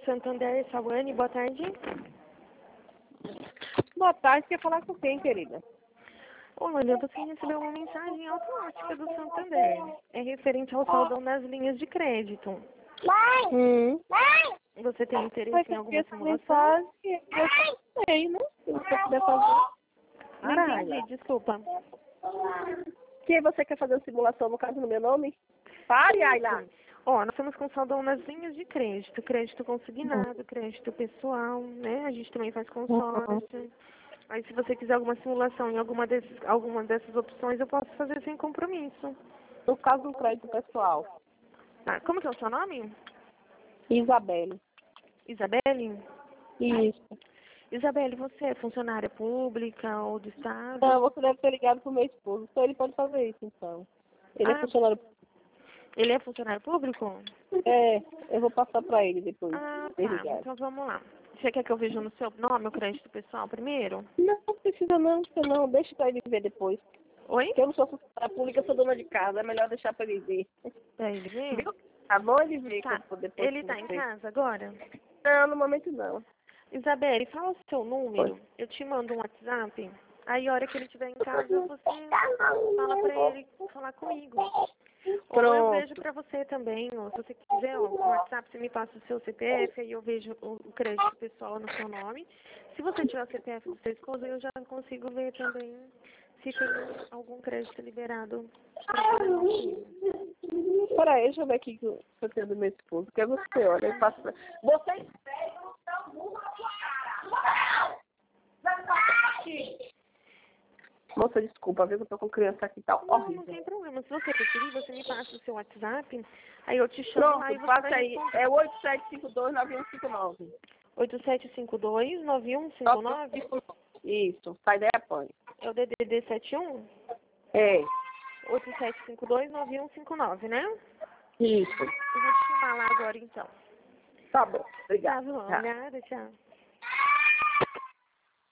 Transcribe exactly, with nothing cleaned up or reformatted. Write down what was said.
Santander, Sawane, boa tarde. Boa tarde, quer falar com quem, querida? Olha, você recebeu uma mensagem automática do Santander. É referente ao saldão das linhas de crédito. Hum. Você tem interesse em alguma simulação? Mensagem, eu sei, né? Se você puder fazer. Não entendi, desculpa. Que você quer fazer a simulação, no caso, no meu nome? Pare, Ayla. Ó, nós estamos com saldão nas linhas de crédito. Crédito consignado, crédito pessoal, né? A gente também faz consórcio. Aí, se você quiser alguma simulação em alguma, desses, alguma dessas opções, eu posso fazer sem compromisso. No caso do crédito pessoal. Tá, como que é o seu nome? Isabelle. Isabelle? Isso. Isabelle, você é funcionária pública ou do Estado? Não, você deve ter ligado pro meu esposo. Então ele pode fazer isso, então. Ele Ah, é funcionário público. Ele é funcionário público? É, eu vou passar pra ele depois. Ah, de tá. ligar. Então vamos lá. Você quer que eu veja no seu nome o crédito pessoal primeiro? Não, não precisa não, você não. Deixa pra ele ver depois. Oi? Porque eu não sou funcionária pública, eu sou dona de casa. É melhor deixar pra ele ver. Pra ele ver? Viu? Tá bom ele ver Tá. quando depois Ele com tá em você. casa agora? Não, no momento não. Isabelle, fala o seu número. Eu te mando um WhatsApp. Aí, a hora que ele estiver em casa, você fala pra ele falar comigo. Ou eu Pronto. vejo pra você também, ou se você quiser, ó, no WhatsApp você me passa o seu C P F, aí eu vejo o o crédito pessoal no seu nome. Se você tiver o C P F do seu esposo, eu já consigo ver também se tem algum crédito liberado pra poder falar comigo. Peraí, deixa eu ver aqui que eu eu tenho do meu esposo. Que é você, olha, eu passo pra... Você espera, eu não dou burro na sua cara. Moça, desculpa, viu que eu tô com criança aqui, tá Não, horrível. não tem problema. Se você preferir, você me passa o seu WhatsApp, aí eu te chamo lá e Pronto, você passa vai aí. responder. É oito sete cinco dois nove um cinco nove. oito sete cinco dois, nove um cinco nove. Isso, sai daí, apanha. É o D D D sete um? É, oito sete cinco dois, nove um cinco nove, né? isso. Eu vou te chamar lá agora, então. Tá bom, Tá obrigada. bom, Tá. nada, tchau.